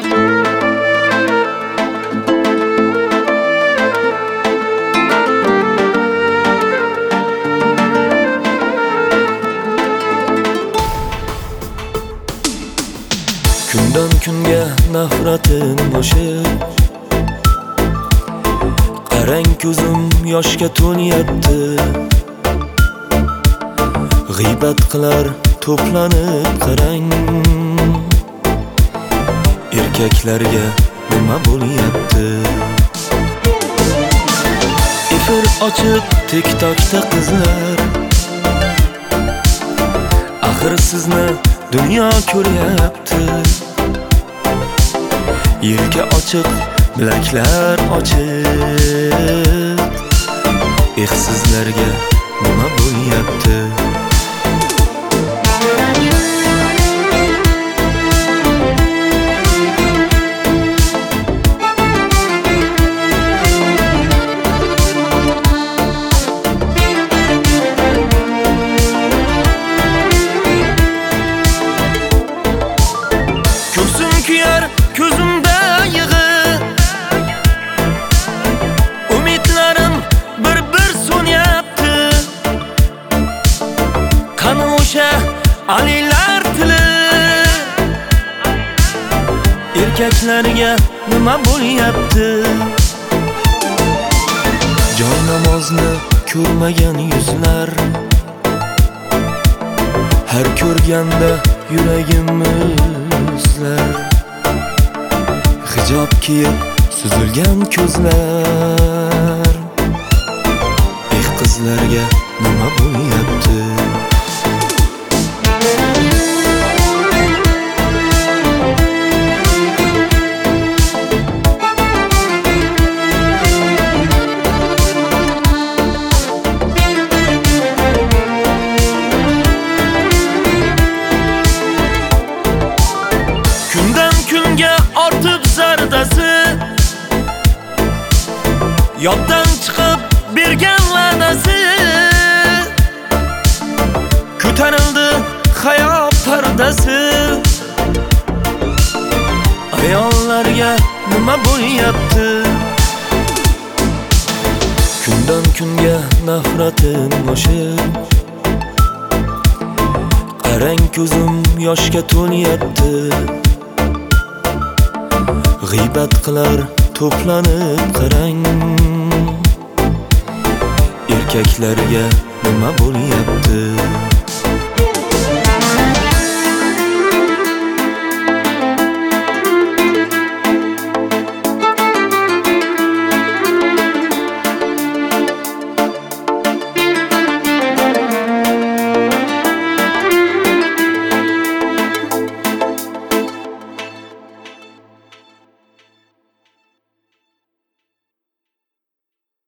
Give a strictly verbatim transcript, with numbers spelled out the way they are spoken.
Kundan kunga nafratim oshib, qarang ko'zim yoshga to'nyapti. G'iybat qilar to'planib qarang, erkaklarga nima bo'lyapti? Efir ochib TikTokda qizlar, axir sizni dunyo ko'ryapti. Yelka ochiq, bilaklar ochiq, ehsizlarga nima bo'lyapti? Ko'zim kuyar, ko'zimda yig'i, umidlarim bir-bir so'nyapti. Qani o'sha alilar tili, erkaklarga nima bo'lyapti? Jon namozni ko'rmagan yuzlar, har ko'rganda yuragim muzlar. Hijob kiyib suzilgan ko'zlar, eh qizlarga nima bo'lyapti? Kundan kunga ortib zardasi, yoddan chiqib bergan va'dasi. Ko'tarildi hayot pardasi, ayollarga nima bo'lyapti? Kundan kunga nafratim oshib, qarang ko'zim yoshga to'nyapti. G'iybat qilar to'planib qarang, erkaklarga nima bo'lyapti?